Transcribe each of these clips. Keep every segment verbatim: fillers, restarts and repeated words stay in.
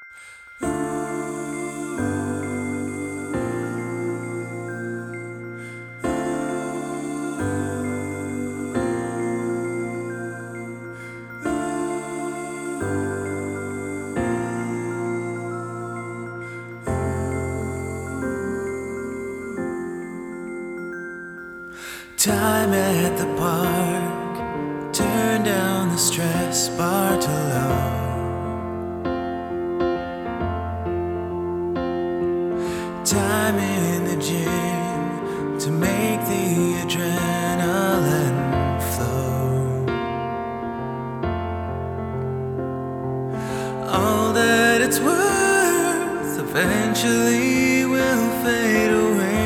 Time at the park, turn down the stress bar to low. Time in the gym to make the adrenaline flow. All that it's worth eventually will fade away.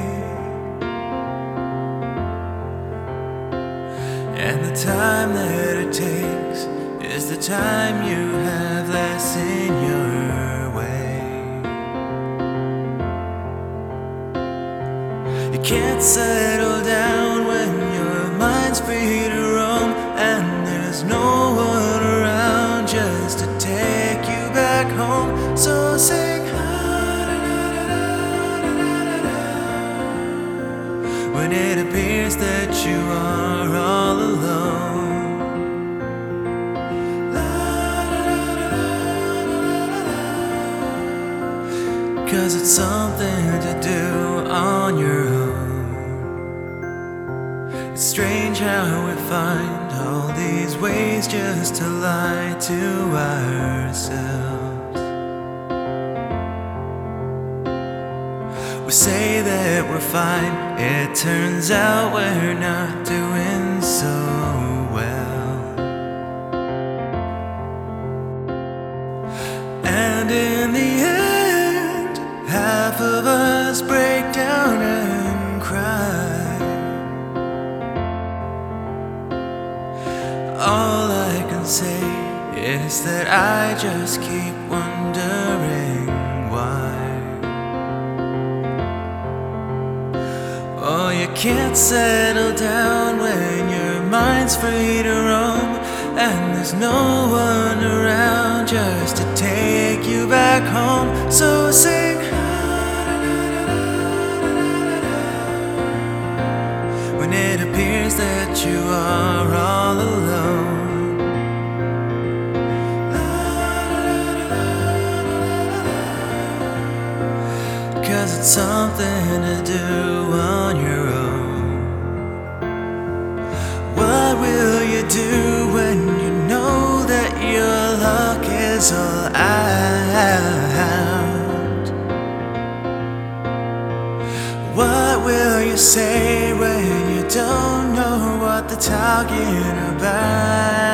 And the time that it takes is the time you have less in your way. You can't settle down when your mind's free to roam, and there's no one around just to take you back home. So sing when it appears that you are all alone. Cause it's something to do on your own. It's strange how we find all these ways just to lie to ourselves. We say that we're fine, it turns out we're not doing so well. And in the end, half of us break down and cry. All I can say is that I just keep wondering why. Oh, you can't settle down when your mind's free to roam, and there's no one around just to take you back home. So sing when it appears that you are all alone. Cause it's something to do on your own. What will you do when you know that your luck is all out? What will you say when you don't know what they're talking about?